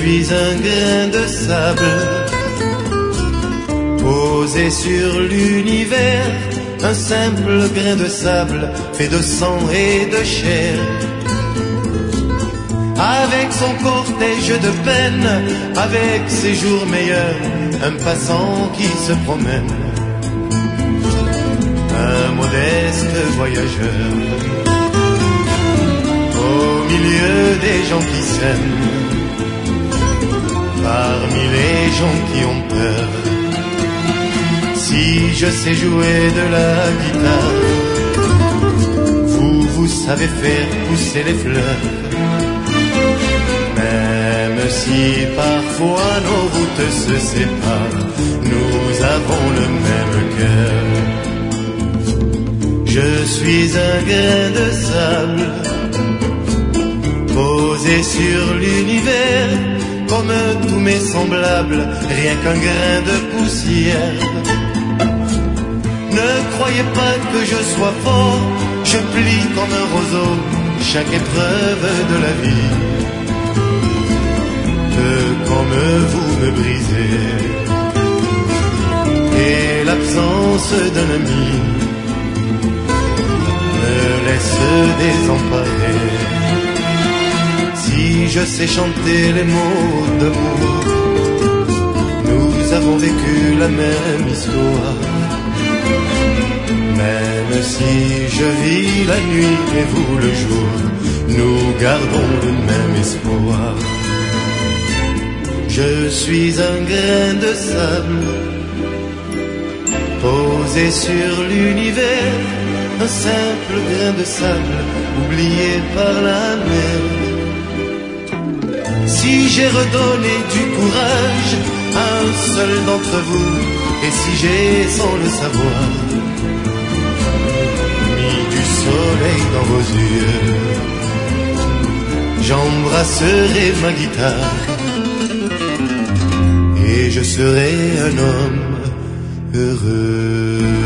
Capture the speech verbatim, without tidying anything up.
suis un grain de sable posé sur l'univers, un simple grain de sable fait de sang et de chair. Avec son cortège de peine, avec ses jours meilleurs, un passant qui se promène, un modeste voyageur, au milieu des gens qui s'aiment, parmi les gens qui ont peur. Si je sais jouer de la guitare, vous, vous savez faire pousser les fleurs. Même si parfois nos routes se séparent, nous avons le même cœur. Je suis un grain de sable posé sur l'univers, comme tous mes semblables, rien qu'un grain de poussière. Ne croyez pas que je sois fort, je plie comme un roseau chaque épreuve de la vie. Que comme vous me brisez, et l'absence d'un ami me laisse désemparé. Si je sais chanter les mots d'amour, nous avons vécu la même histoire. Même si je vis la nuit et vous le jour, nous gardons le même espoir. Je suis un grain de sable posé sur l'univers, un simple grain de sable oublié par la mer. Si j'ai redonné du courage à un seul d'entre vous, et si j'ai, sans le savoir, mis du soleil dans vos yeux, j'embrasserai ma guitare et je serai un homme heureux.